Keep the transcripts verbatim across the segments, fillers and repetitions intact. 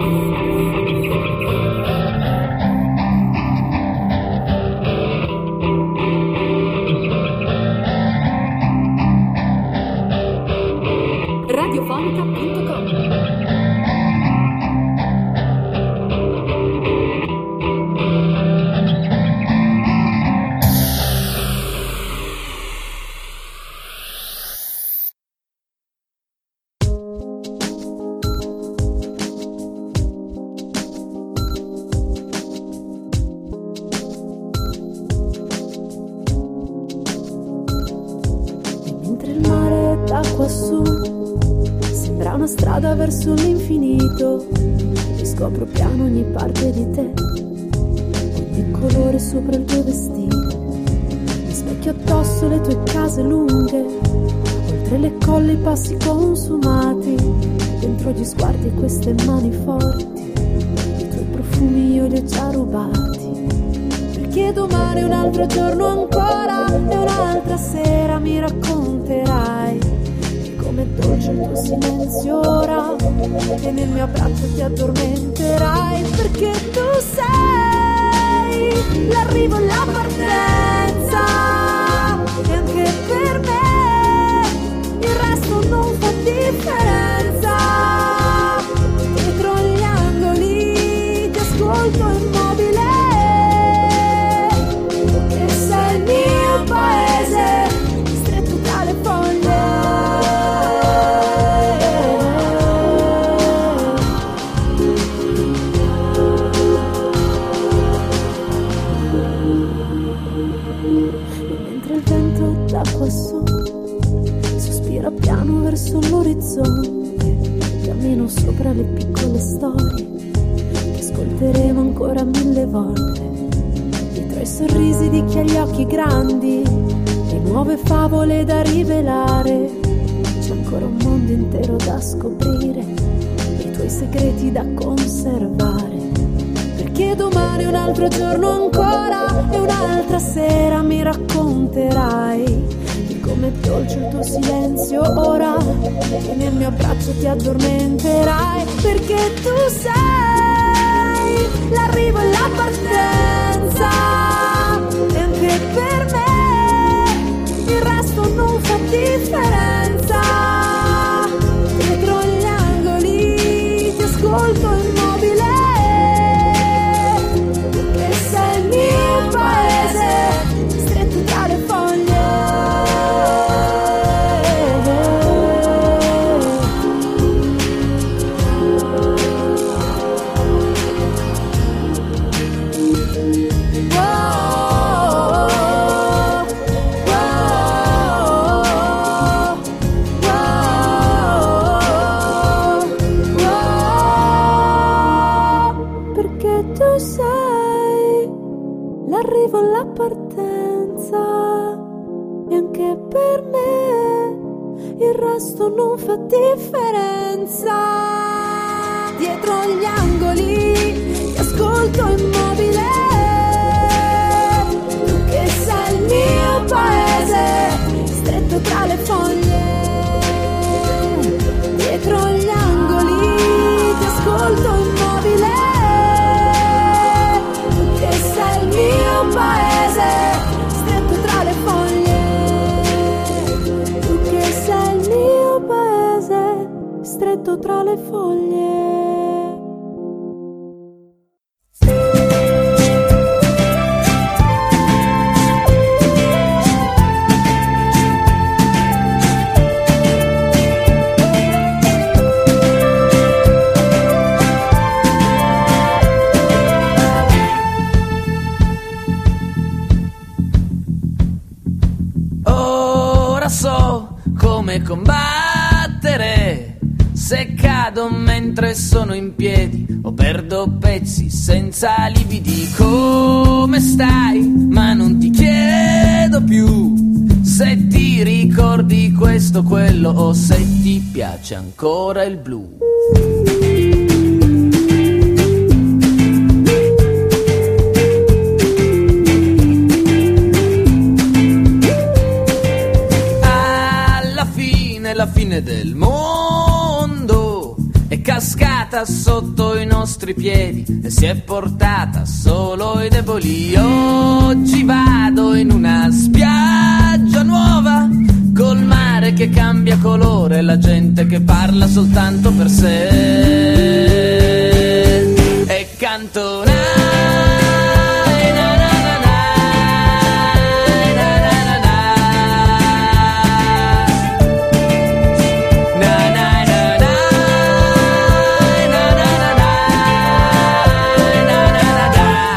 radiofonica punto com. Quassù sembra una strada verso l'infinito, riscopro piano ogni parte di te, ogni colore sopra il tuo vestito, mi specchio addosso le tue case lunghe, oltre le colle i passi consumati, dentro gli sguardi e queste mani forti, i tuoi profumi io li ho già rubati, perché domani un altro giorno ancora e un'altra sera mi racconterai com'è dolce il tuo silenzio ora, e nel mio abbraccio ti addormenterai, perché tu sei l'arrivo e la partenza, e anche per me il resto non fa differenza. Dietro gli angoli ti ascolto immobile, e sei il mio paese stretto tra le foglie. Quassù sospira piano verso l'orizzonte, cammino sopra le piccole storie che ascolteremo ancora mille volte, dietro i sorrisi di chi ha gli occhi grandi, le nuove favole da rivelare, c'è ancora un mondo intero da scoprire, i tuoi segreti da conservare, perché domani un altro giorno ancora e un'altra sera mi racconterai di com'è dolce il tuo silenzio ora, e nel mio abbraccio ti addormenterai, perché tu sei l'arrivo e la partenza, e anche per me il resto non fa differenza. Dietro gli angoli ti ascolto immobile, paese stretto tra le foglie. L'arrivo alla partenza, e anche per me il resto non fa differenza. Dietro gli angoli ti ascolto immobile, tu che sei il mio paese stretto tra le foglie. Dietro gli angoli ti ascolto immobile, sei il mio paese stretto tra le foglie, tu che sei il mio paese stretto tra le foglie. Combattere se cado mentre sono in piedi o perdo pezzi senza lividi. Come stai? Ma non ti chiedo più se ti ricordi questo o quello, o se ti piace ancora il blu. La fine del mondo è cascata sotto i nostri piedi e si è portata solo i deboli. Oggi vado in una spiaggia nuova, col mare che cambia colore, la gente che parla soltanto per sé e canto na, na, na, na, na, na, na, na, na. Na, na, na, na, na, na, na, na,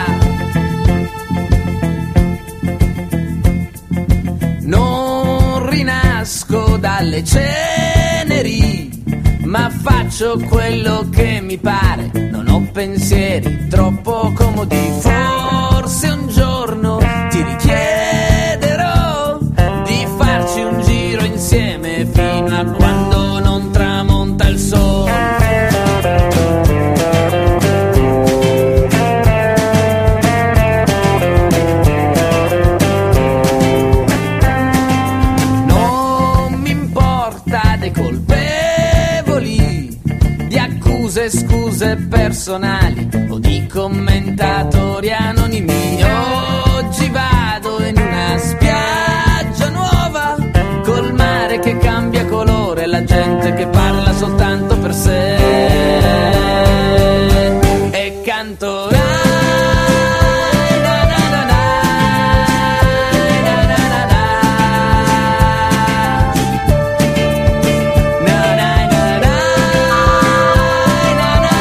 na, na. Non rinasco dalle ceneri, ma faccio quello che mi pare. Non ho pensieri troppo comodi. Forse un giorno ti richiederò di farci un giro insieme fino a quando non tramonta il sole. Non mi importa dei colpevoli, di accuse, scuse personali o di commentatori anonimi. Oggi vado in una spiaggia nuova, col mare che cambia colore, la gente che parla soltanto per sé e canto na, na, na, na, na, na, na, na, na. Na, na, na, na, na, na, na,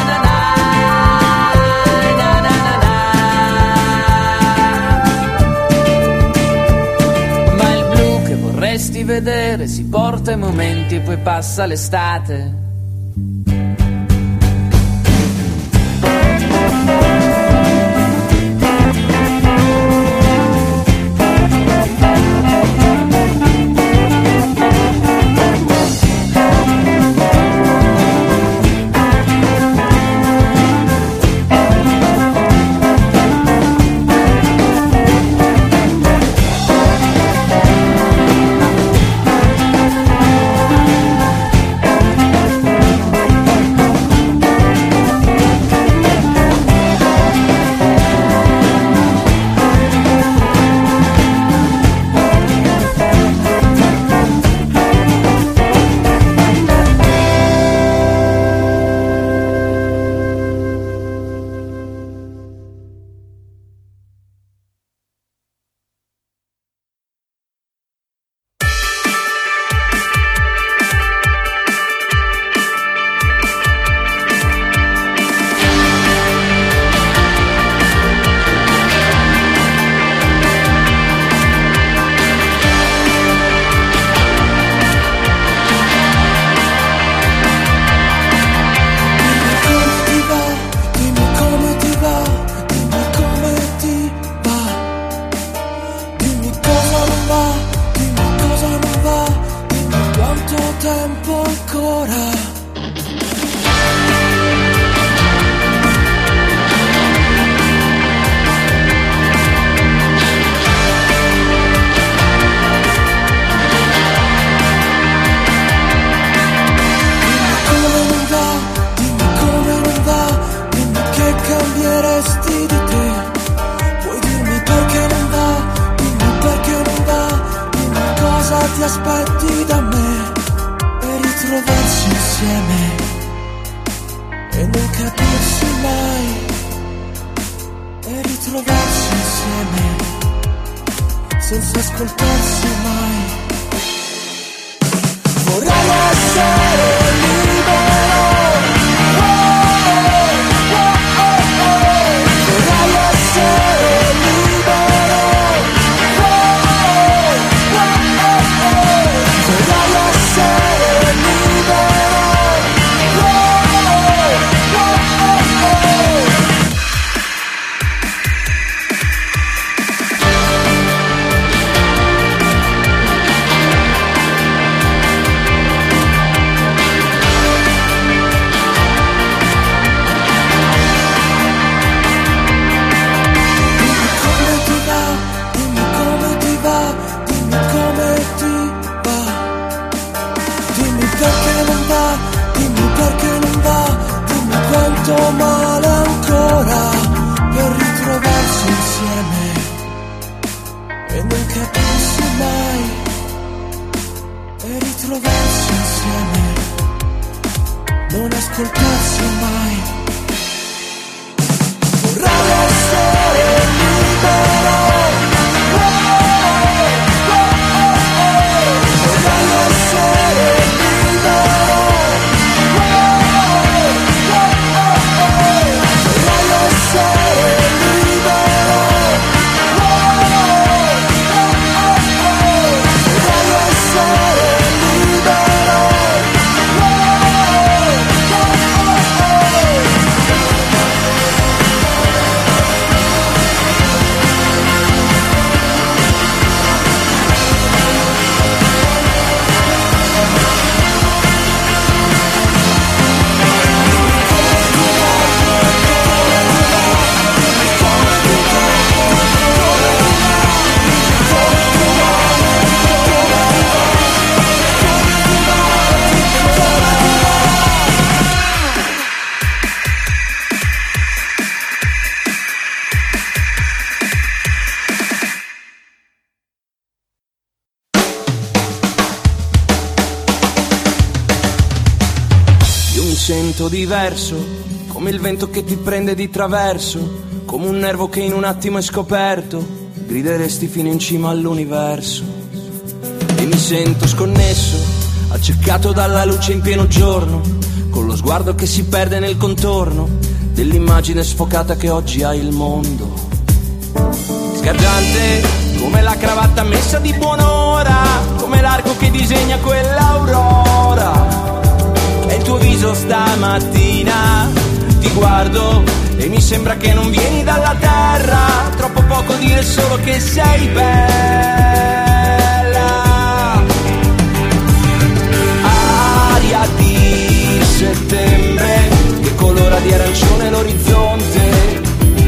na, na, na, na. Ma il blu che vorresti vedere si porta i momenti e poi passa l'estate. Dimmi perché non va, dimmi perché non va. fatto male ancora per ritrovarsi insieme e non capirsi mai, e ritrovarsi insieme, non ascoltarsi mai. Vorrei essere libero, oh, oh, oh, oh. Vorrei essere libero, oh, oh, oh, oh. Vorrei essere libero, oh, oh, oh, oh. Vorrei essere libero, oh, oh, oh, oh. Sento diverso, come il vento che ti prende di traverso, come un nervo che in un attimo è scoperto, grideresti fino in cima all'universo. E mi sento sconnesso, accecato dalla luce in pieno giorno, con lo sguardo che si perde nel contorno dell'immagine sfocata che oggi ha il mondo. Sgargiante come la cravatta messa di buon'ora, come l'arco che disegna quell'aurora. E il tuo viso stamattina, ti guardo e mi sembra che non vieni dalla terra. Troppo poco dire solo che sei bella. Aria di settembre che colora di arancione l'orizzonte.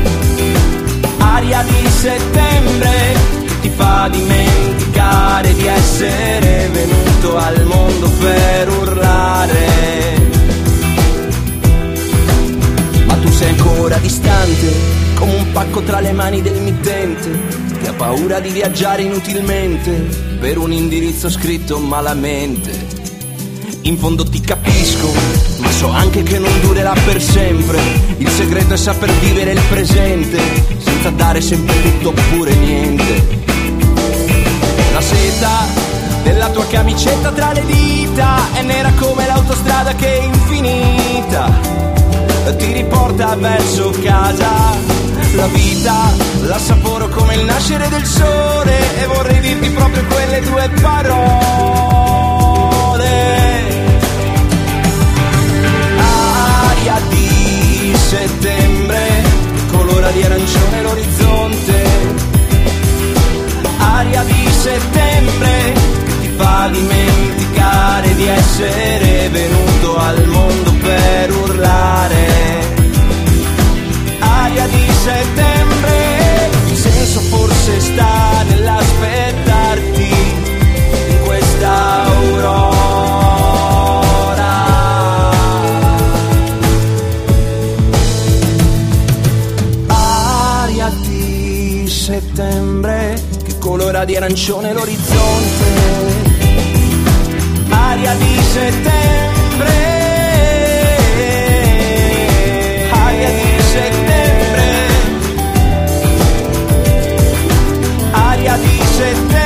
Aria di settembre che ti fa dimenticare di essere venuto al mondo per urlare. Ma tu sei ancora distante, come un pacco tra le mani del mittente, che ha paura di viaggiare inutilmente per un indirizzo scritto malamente. In fondo ti capisco, ma so anche che non durerà per sempre. Il segreto è saper vivere il presente, senza dare sempre tutto oppure niente. La seta della tua camicetta tra le dita è nera come l'autostrada che è infinita, ti riporta verso casa. La vita l'assaporo come il nascere del sole e vorrei dirti proprio quelle due parole. Aria di settembre, colora di arancione l'orizzonte. Aria di settembre che ti fa dimenticare di essere venuto al mondo per urlare. Aria di settembre, il senso forse sta nell'aspettarti in questa aurora. Aria di settembre che colora di arancione l'orizzonte. Aria di settembre, aria di settembre, aria di settembre.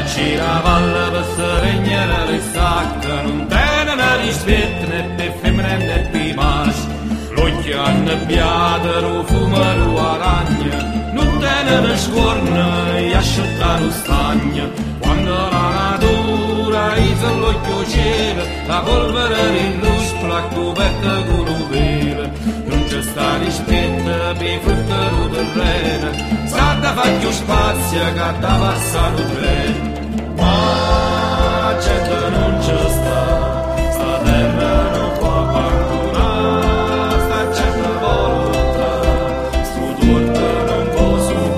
gira valle per seregnare le sacche, non tenere rispetto né per femmine né per maschi. L'occhio annebbiato, lo fumo, lo aragna, non tenere scorna e asciuttare lo stagno. Quando la natura isa l'occhio cielo, la polvere rillustra coperta con lo velo. Non c'è sta rispetto per i frutti del terreno, sa da fare più spazio che da passare il treno. Ma certo non c'è sta, sta terra non può abbandonare, sta certa volontà, sto torto non può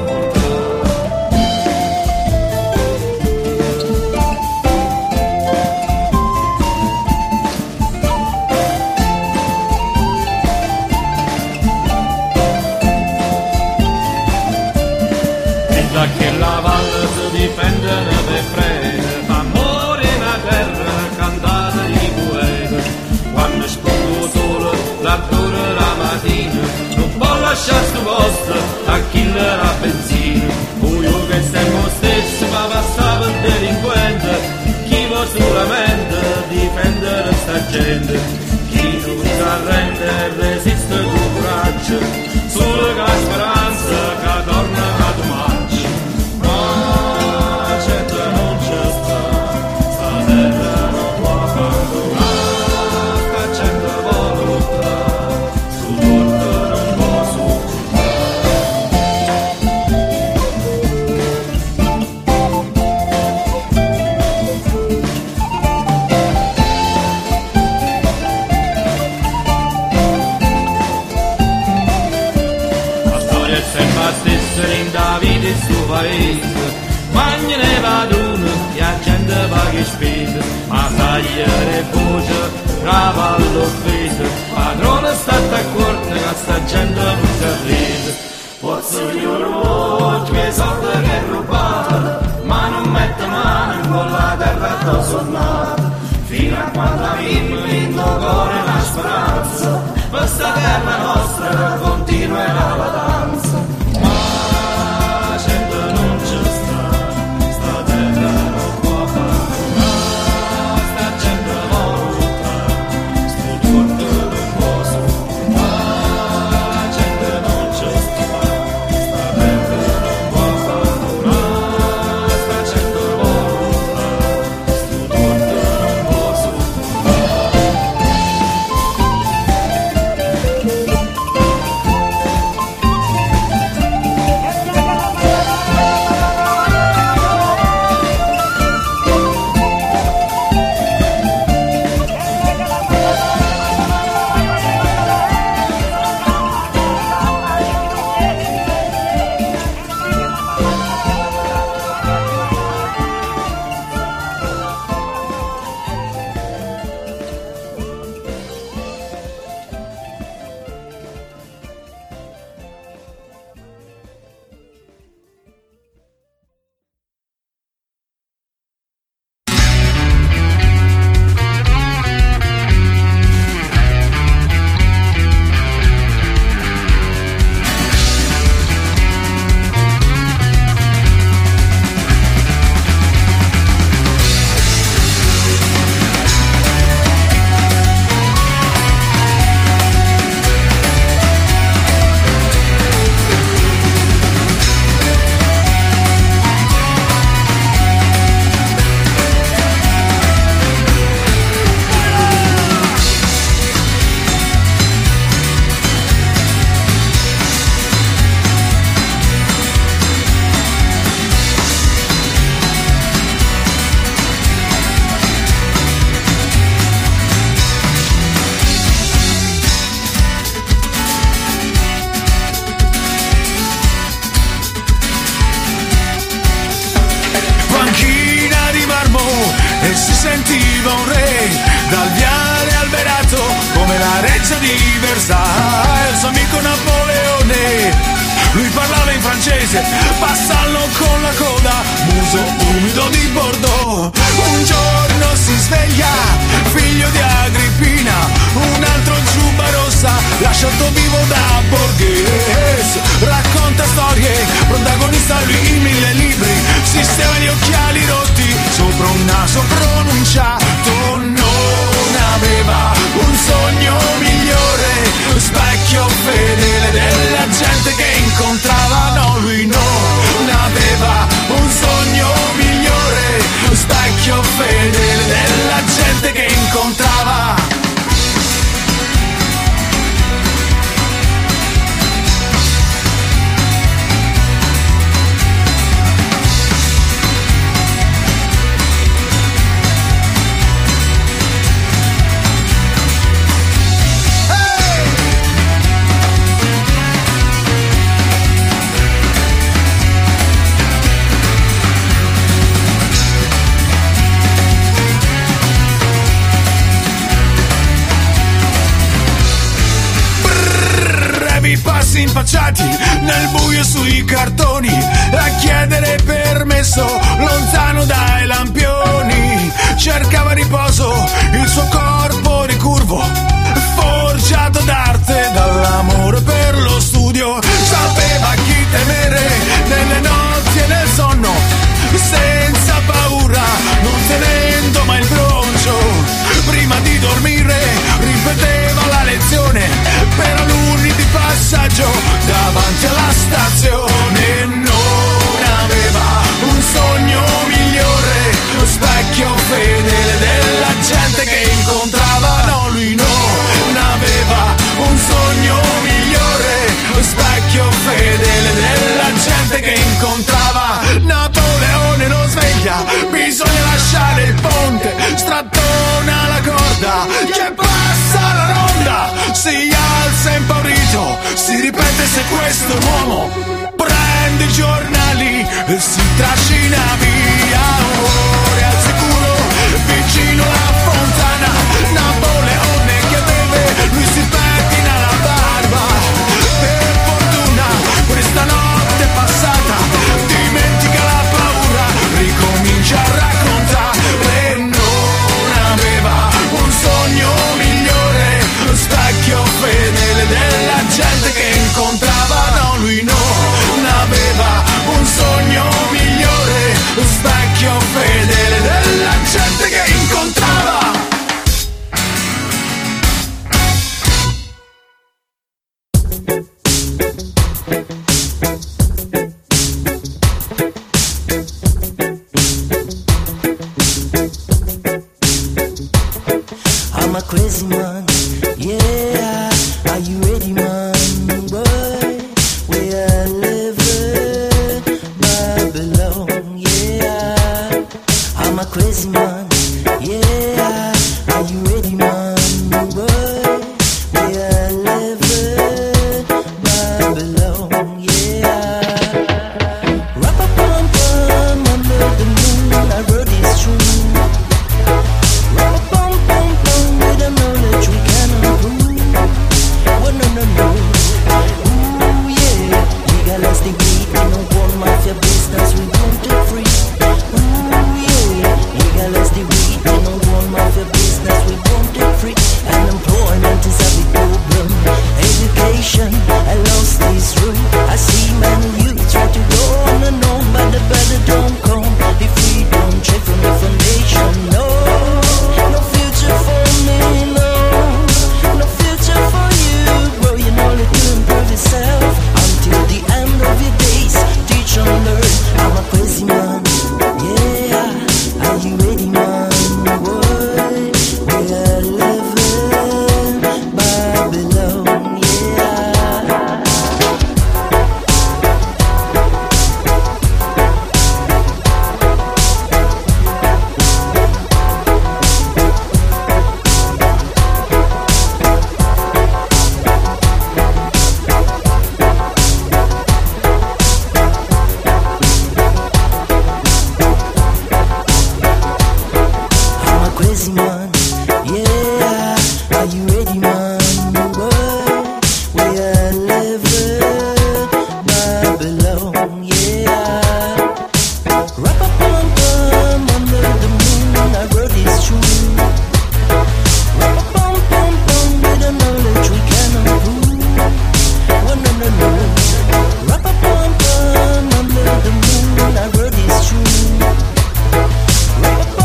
da che la valle si difende per frene, fa morire la terra cantata di poeta. Quando spunta il sole, l'attore la mattina, non può lasciare sto posto a chi le la benzina. Io che siamo stessi ma passava il delinquente, chi vuole solamente difendere sta gente. Chi non si arrende e resiste con coraggio, solo che la speranza che torna a domani. In Davide sto paese, magna ne padrone, e la gente paga e spese, ma tagliare voce, brava all'offesa, padrone state accorte che sta gente non si arrende. Forse ognuno i soldi che è rubato, ma non mette mano con la terra addossonnata, fino a quando abbiamo vinto cuore la speranza, questa terra nostra continuerà la danza. sentiva un re, dal viale alberato come la reggia di Versailles, il suo amico Napoleone. Lui parlava in francese, vassallo con la coda, muso umido di Bordeaux. Un giorno si sveglia, figlio di Agrippina, un altro giubba rossa, lasciato vivo da Borghese. Racconta storie, protagonista lui in mille libri, sistema di occhiali rotti, sopra un naso pronunciato. Non aveva un sogno migliore, specchio fedele della gente che incontrava. No, lui non aveva un sogno migliore, specchio fedele della gente che incontrava. Passi impacciati nel buio sui cartoni, a chiedere permesso lontano dai lampioni. Cercava riposo, il suo corpo ricurvo, forgiato d'arte dall'amore per lo studio. Sapeva chi temere nelle notti e nel sonno, senza paura, non tenendo mai il broncio. Prima di dormire ripeteva la lezione per alunni di passaggio davanti alla stazione. Non aveva un sogno migliore, specchio fedele della gente che incontrava. No, lui non aveva un sogno migliore, specchio fedele della gente che incontrava. Napoleone non sveglia, bisogna lasciare il ponte, strattona la corda, che passa la ronda, si alza impaurito, si ripete se questo è un uomo, prende i giornali e si trascina via. Ore al sicuro, vicino alla fontana, Napoleone che beve, lui si pettina la barba. Per fortuna questa notte passata dimentica la paura, ricomincia a raccontare. Non aveva un sogno migliore, specchio fedele della gente che incontrava. No, lui non aveva un sogno migliore, specchio fedele della gente che incontrava. I'm a crazy man, yeah. Are you ready, man? Boy, where I live in Babylon, yeah. I'm a crazy man, yeah. Are you ready, man? Boy, where I live in Babylon, yeah. Rap-a-pum-pum under the moon, I wrote this tune. Rap-a-pum-pum-pum with the knowledge we can improve. Oh no no no, ooh yeah. Legalize the weed, we don't want mafia business, we want it free. Ooh yeah, legalize the weed, we don't want mafia business, we want it free. Unemployment is a big problem. Education, I lost this room. I see many youth try to go on and on, but the better don't come if we don't check from the foundation. No, no future for me, no, no future for you, bro. You know you to improve yourself until the end of your days. Teach and learn. I'm a crazy man, yeah. Are you ready, man? Boy, we are living Babylon, yeah. I'm a crazy man, yeah. Are you ready, man? Boy, we are living Babylon, yeah. Rap-a-pum-pum under the moon, I wrote this tune. Rap-a-pum-pum-pum with the knowledge we can improve. Oh no no no, rap-a-pum-pum under the moon, I wrote this tune. Rap-a-pum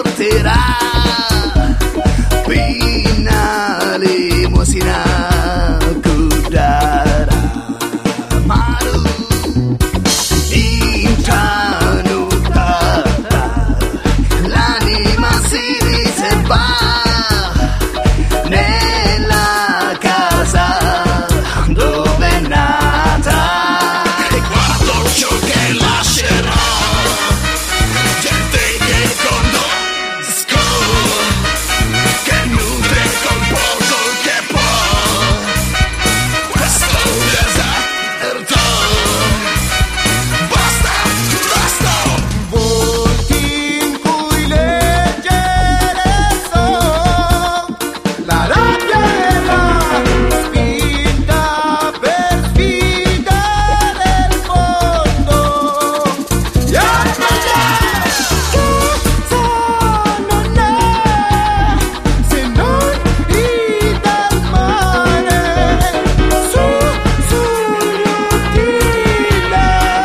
porterà Pina limosina Kudara Maru intranucata l'anima si riserva nella casa dove è nata e guardo ciò che lascerà, gente che conosco, che nutre con poco che può questo deserto. Basta, basta. Volti in cui leggere son la rabbia e la spinta per sfidare il mondo. E armare cosa non è se non il del mare su sull'utile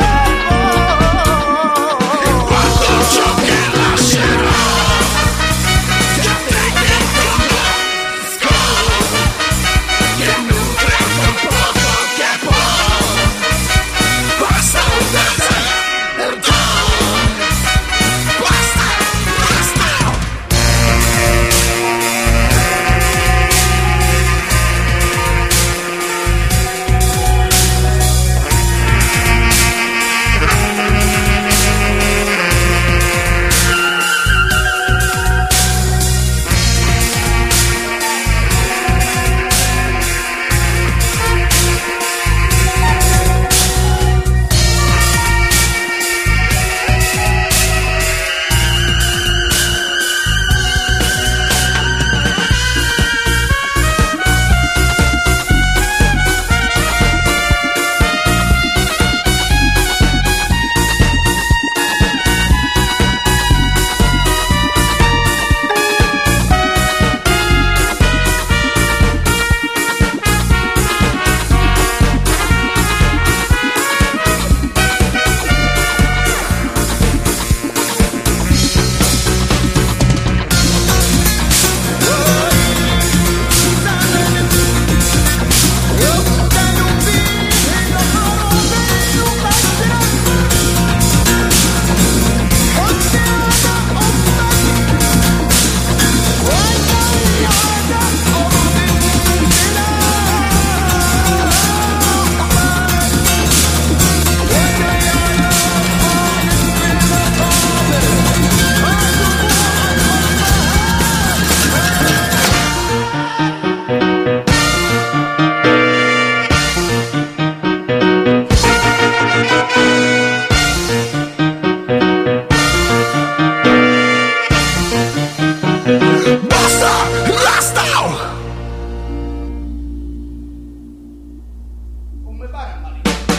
e guardo ciò che lascerà, gente che conosco, che nutre con poco che può questo deserto. Basta, basta. Basta, basta. Come pare Maria.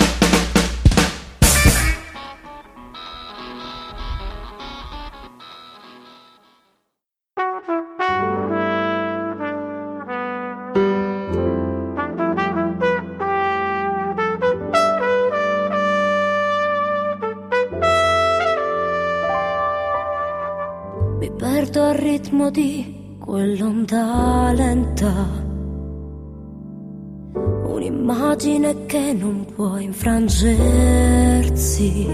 Mi perdo al ritmo di quell'onda lenta, un'immagine che non può infrangersi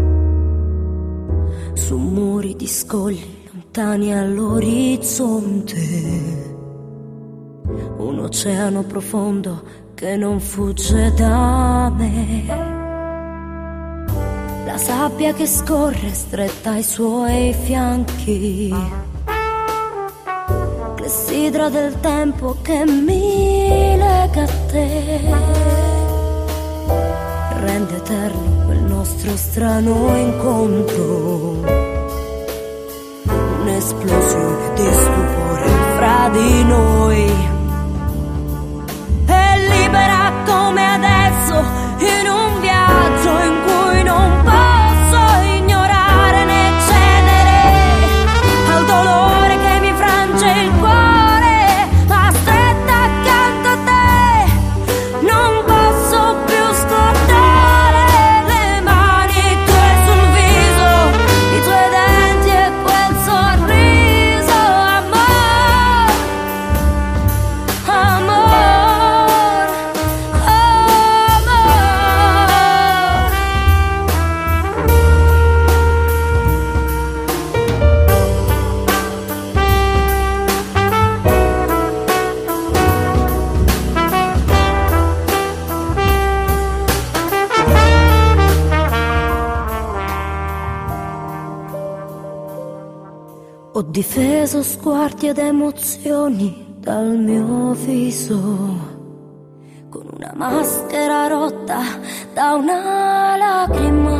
su muri di scogli lontani all'orizzonte, un oceano profondo che non fugge da me. La sabbia che scorre stretta ai suoi fianchi, clessidra del tempo che mi lega a te, rende eterno quel nostro strano incontro, un'esplosione di stupore fra di noi, e libera come adesso in un viaggio in cui non posso ignorare né cedere al dolore che mi frange il cuore, ma stretta accanto a te non posso più scordare le mani tue sul viso, i tuoi denti e quel sorriso. difeso sguardi ed emozioni dal mio viso, con una maschera rotta da una lacrima.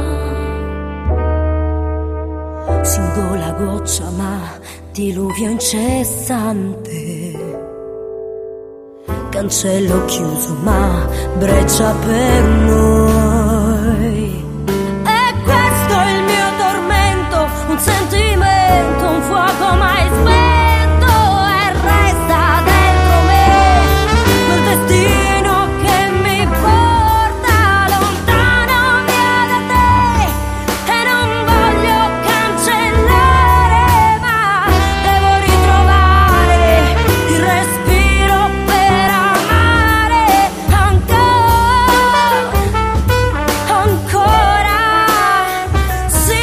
Singola goccia ma diluvio incessante, cancello chiuso ma breccia per noi. E questo è il mio tormento, un sentimento, un fuoco mai spento, e resta dentro me quel destino che mi porta lontano via da te. E non voglio cancellare, ma devo ritrovare il respiro per amare ancora, ancora, sì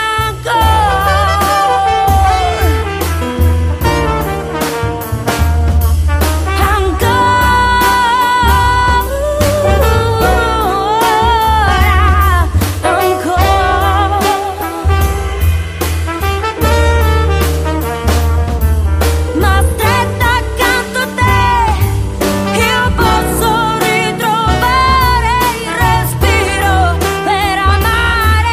ma stretta accanto a te io posso ritrovare il respiro per amare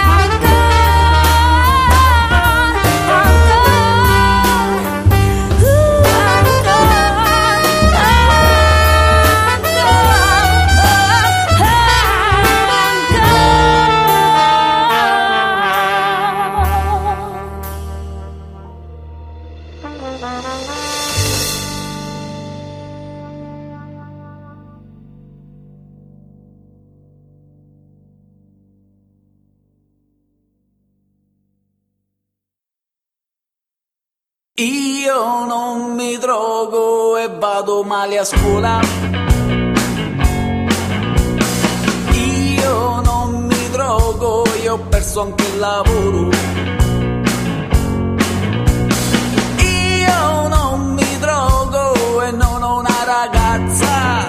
Io non mi drogo e vado male a scuola. Io non mi drogo e ho perso anche il lavoro. Io non mi drogo e non ho una ragazza.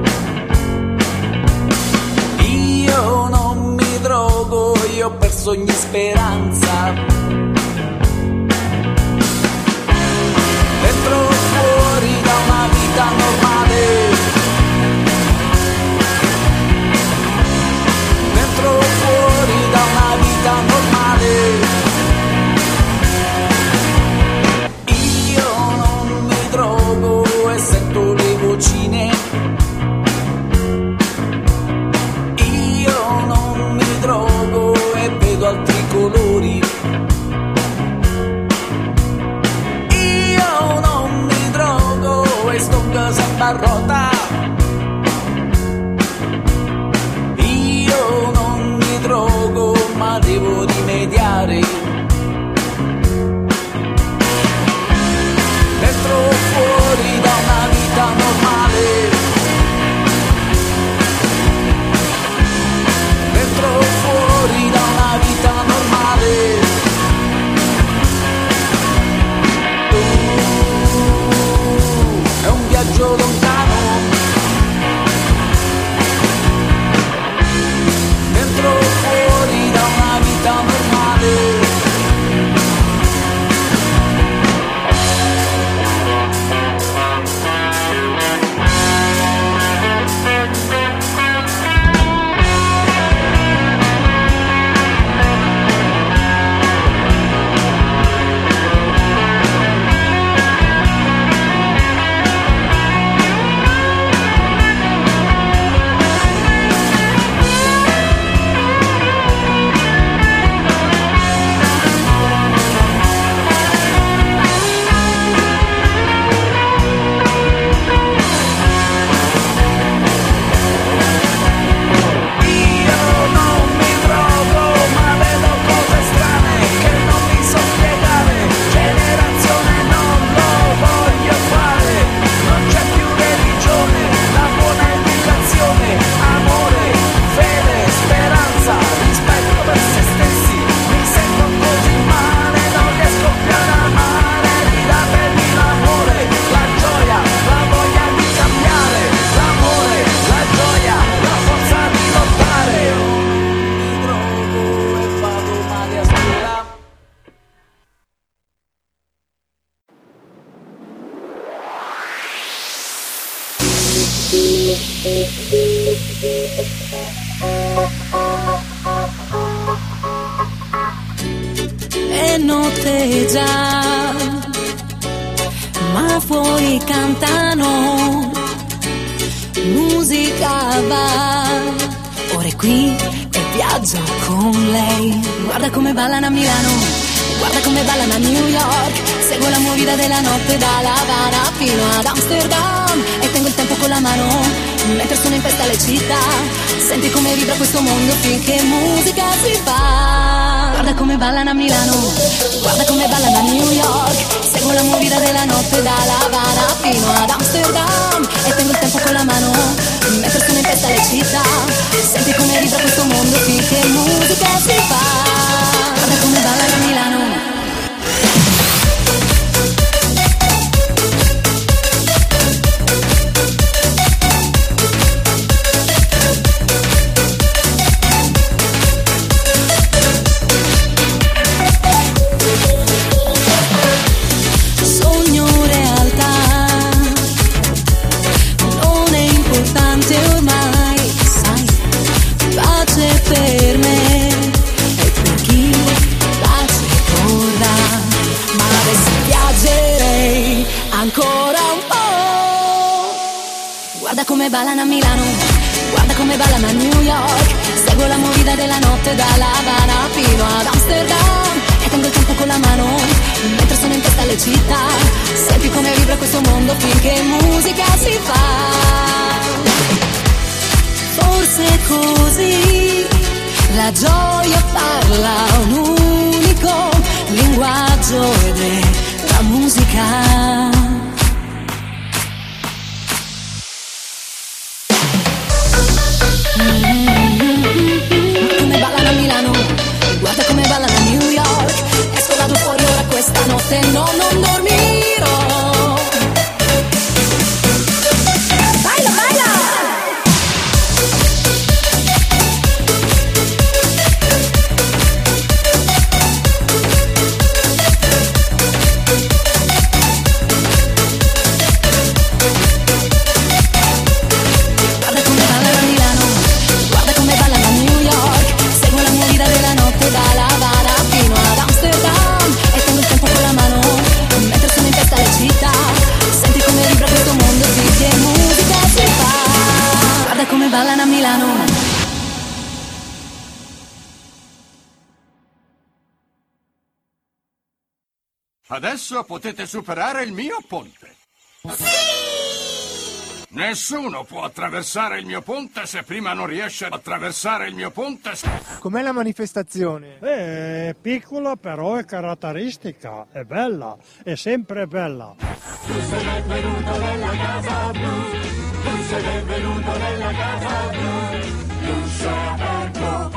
Io non mi drogo e ho perso ogni speranza. Dentro fuori da una vita normale, dentro fuori da una vita normale. Io non mi drogo e sento le vocine. Io non mi drogo e vedo altri colori. Rota. Io non mi drogo ma devo rimediare. Dentro fuori da una vita normale, dentro fuori da una vita normale. È un viaggio lontano È notte già, ma fuori cantano, musica va, ora è qui e viaggio con lei. Guarda come ballano a Milano, guarda come ballano a New York, seguo la movida della notte dalla Havana fino ad Amsterdam e tengo il tempo con la mano, mentre sono in festa alle città, senti come vibra questo mondo finché musica si fa. Guarda come ballano a Milano, guarda come ballano a New York, seguo la movida della notte dalla Havana fino ad Amsterdam e tengo il tempo con la mano, mentre sono in festa alle città, senti come vibra questo mondo finché musica si fa. Guarda come ballano a Milano. Per me e per chi pace corra, ma adesso viaggerei ancora un po'. Guarda come ballano a Milano, guarda come ballano a New York, seguo la movida della notte dalla Havana fino ad Amsterdam e tengo il tempo con la mano, mentre sono in testa alle città, senti come vibra questo mondo finché musica si fa. Forse così la gioia parla un unico linguaggio ed è la musica. Mm-hmm. Come ballano a Milano, guarda come ballano a New York, esco vado fuori ora questa notte, no, non dormirò. Baila, baila! Ballano a Milano. Adesso potete superare il mio ponte. Sì! Nessuno può attraversare il mio ponte se prima non riesce ad attraversare il mio ponte. Com'è la manifestazione? Eh, è piccola però è caratteristica, è bella, è sempre bella. Tu sei benvenuto nella casa blu, tu sei benvenuto nella casa blu, l'uscio è aperto.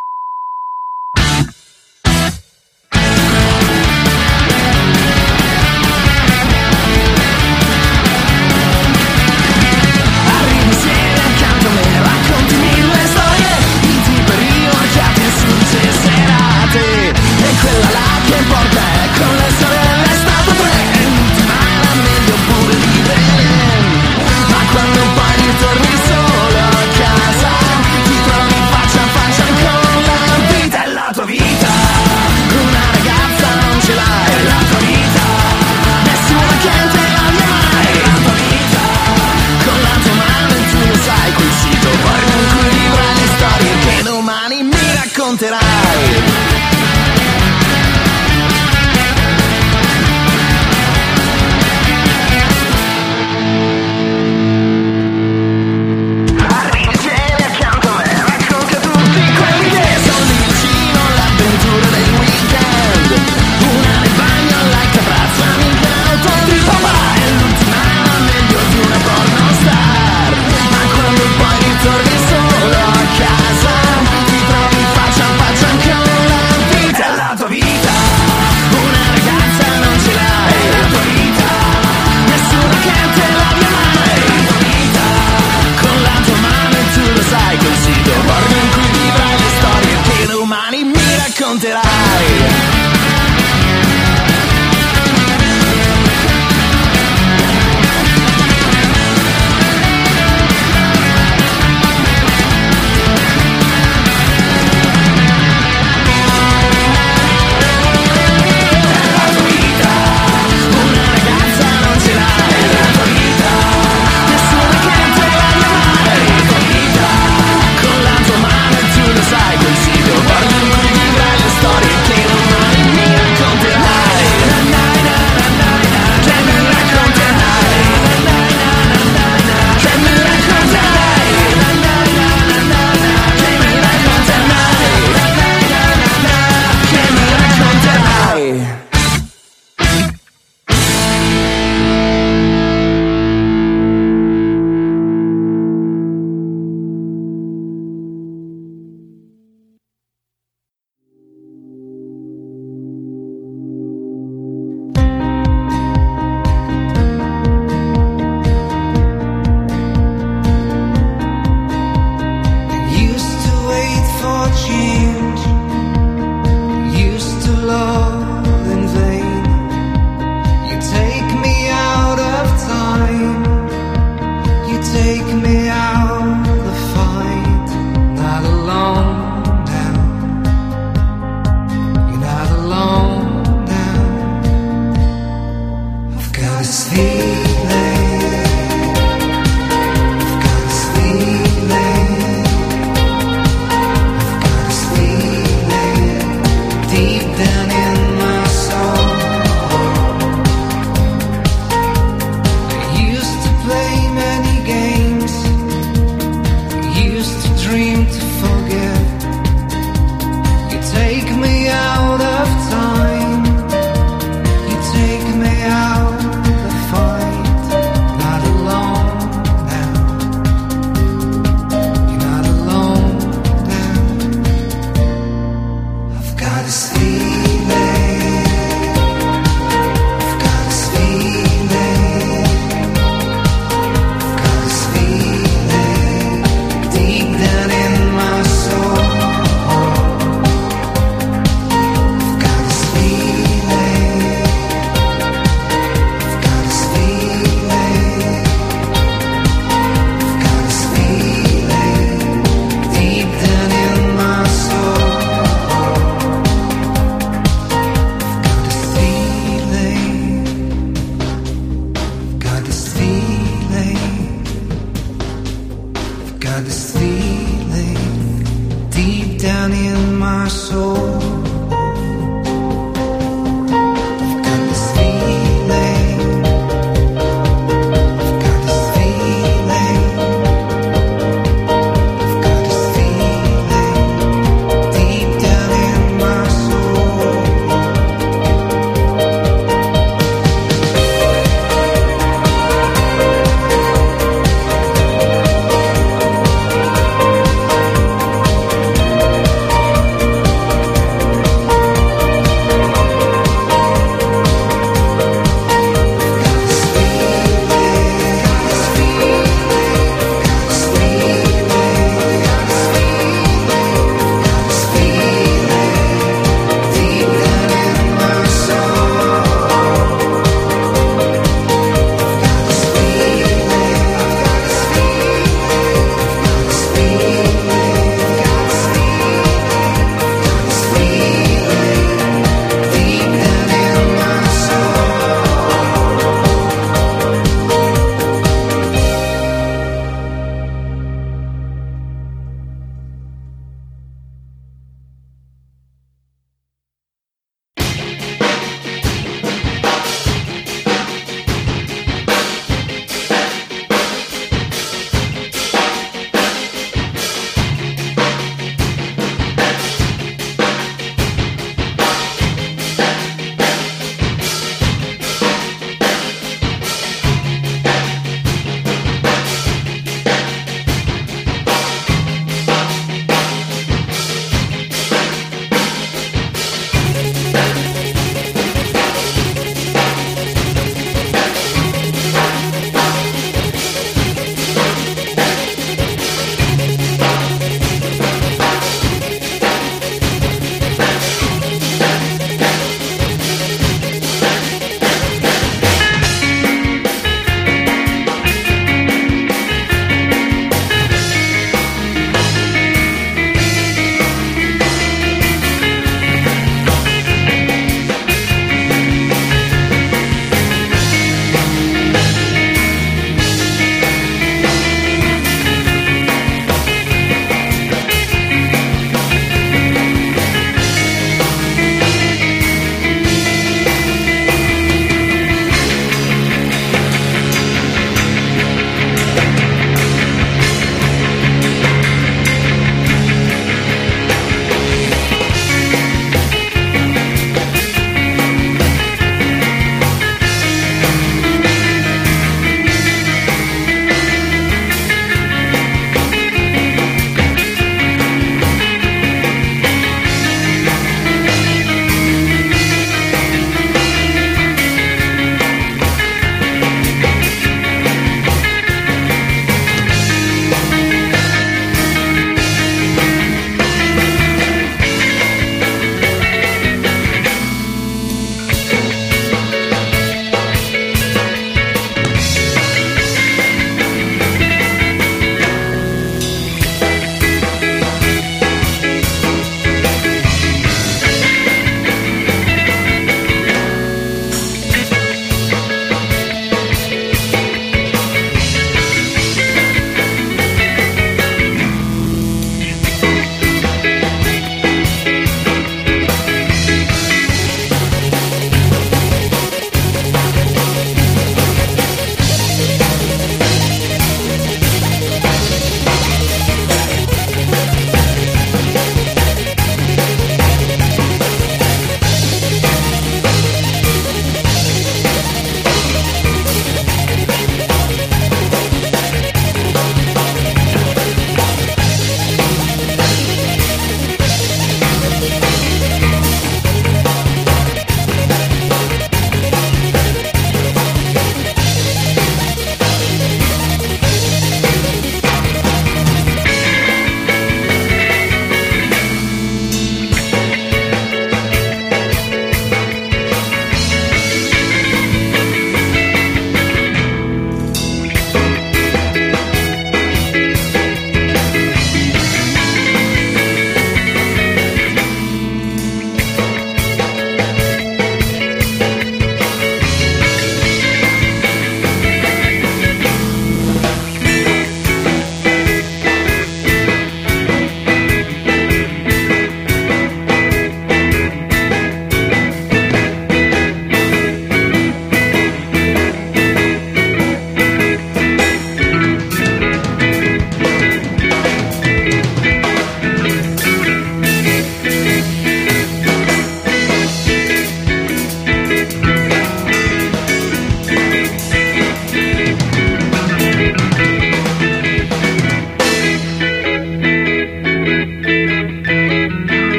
Arrivi sera accanto a me, raccontimi le storie, il tipo riorgiati su sei serate, e quella là che porta è con le sorelle stato tre, è l'ultima e la meglio pure di Belen, ma quando poi ritorni solo a casa ti trovi faccia a faccia this feeling, I've got this feeling, I've got this feeling deep down in my soul. I used to play many games, I used to dream to forget. You take me out of time, you take me out of the fight.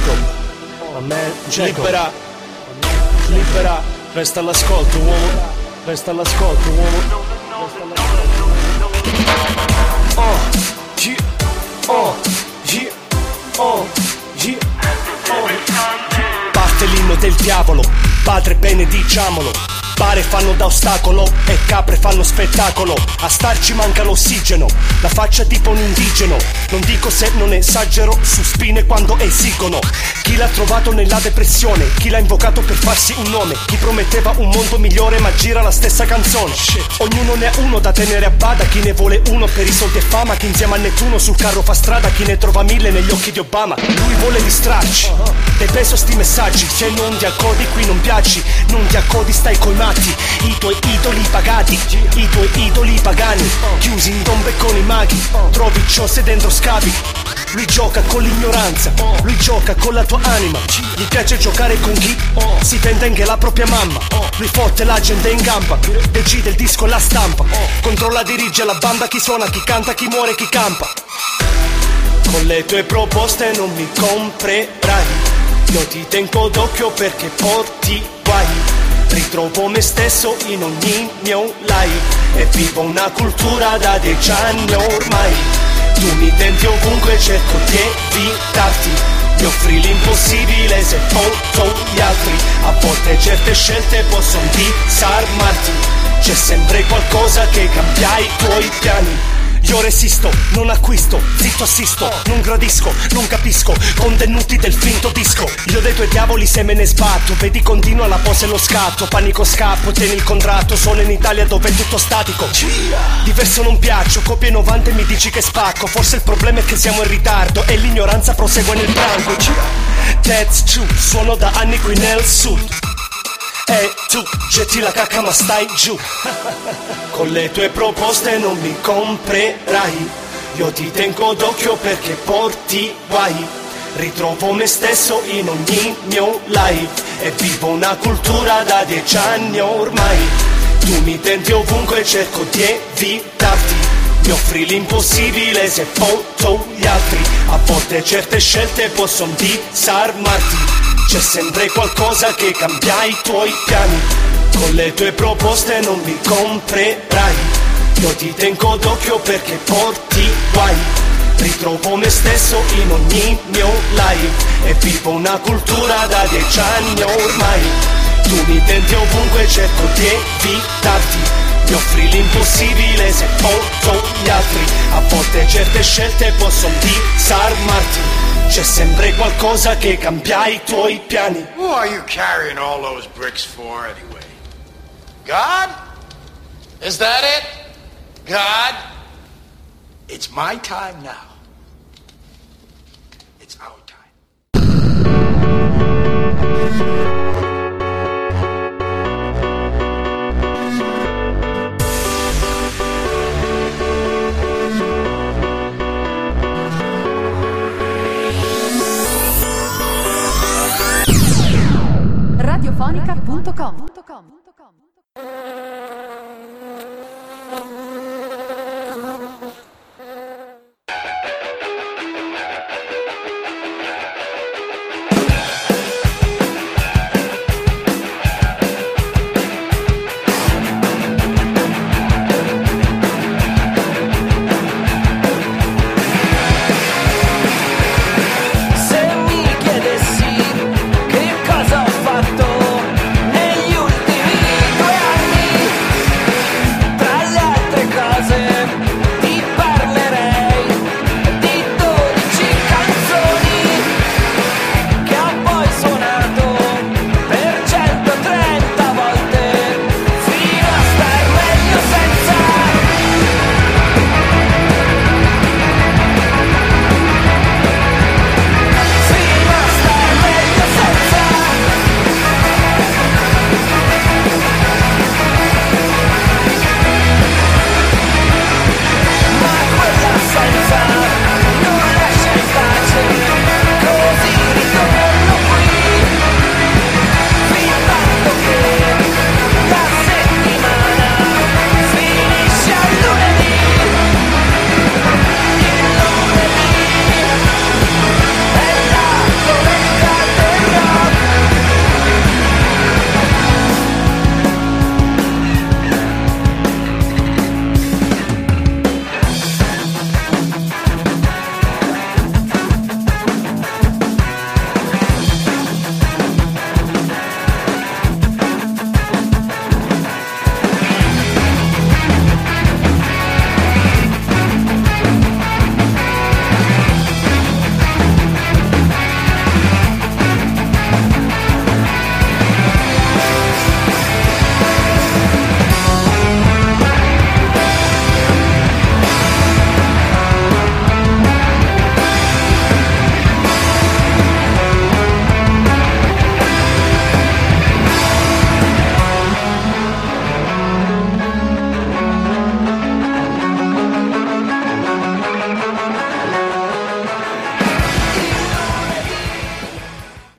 Jacob, a me libera, libera, resta all'ascolto uomo, resta all'ascolto uomo. Oh, yeah, oh, yeah, oh, yeah, oh. Parte l'inno del diavolo, padre benediciamolo. Pare fanno da ostacolo e capre fanno spettacolo. A starci manca l'ossigeno, la faccia tipo un indigeno. Non dico se non esagero, su spine quando esigono. Chi l'ha trovato nella depressione, chi l'ha invocato per farsi un nome, chi prometteva un mondo migliore ma gira la stessa canzone. Ognuno ne ha uno da tenere a bada, chi ne vuole uno per i soldi e fama, chi insieme a Nettuno sul carro fa strada, chi ne trova mille negli occhi di Obama. Lui vuole distrarci, dei peso sti messaggi. Se non ti accodi qui non piaci, non ti accodi stai coi matti. I tuoi idoli pagati, i tuoi idoli pagani, chiusi in tombe con i maghi, trovi ciose dentro scavi. Lui gioca con l'ignoranza, lui gioca con la tua anima. Gli piace giocare con chi si tende anche la propria mamma. Lui fotte la gente in gamba, decide il disco e la stampa, controlla, dirige la banda, chi suona, chi canta, chi muore, chi campa. Con le tue proposte non mi comprerai, io ti tengo d'occhio perché porti guai. Ritrovo me stesso in ogni mio live e vivo una cultura da dieci anni ormai. Tu mi tenti ovunque, cerco di evitarti, mi offri l'impossibile se foto gli altri. A volte certe scelte possono disarmarti, c'è sempre qualcosa che cambia i tuoi piani. Io resisto, non acquisto, zitto assisto, non gradisco, non capisco, contenuti del finto disco. Io dei tuoi diavoli se me ne sbatto, vedi continua la pose e lo scatto, panico scappo, tieni il contratto, sono in Italia dove è tutto statico. Diverso non piaccio, copia i novanta e mi dici che spacco, forse il problema è che siamo in ritardo e l'ignoranza prosegue nel branco. That's true, suono da anni qui nel sud. E tu getti la cacca ma stai giù. Con le tue proposte non mi comprerai, io ti tengo d'occhio perché porti guai. Ritrovo me stesso in ogni mio live e vivo una cultura da dieci anni ormai. Tu mi tenti ovunque, cerco di evitarti, mi offri l'impossibile se foto gli altri. A volte certe scelte possono disarmarti, c'è sempre qualcosa che cambia i tuoi piani. Con le tue proposte non mi comprerai, io ti tengo d'occhio perché porti guai. Ritrovo me stesso in ogni mio live e vivo una cultura da dieci anni ormai. Tu mi tenti ovunque, cerco di evitarti, mi offri l'impossibile se foto gli altri. A volte certe scelte possono disarmarti, c'è sempre qualcosa che cambia i tuoi piani. Who are you carrying all those bricks for anyway? God? Is that it? God? It's my time now. It's our time. radiofonica punto com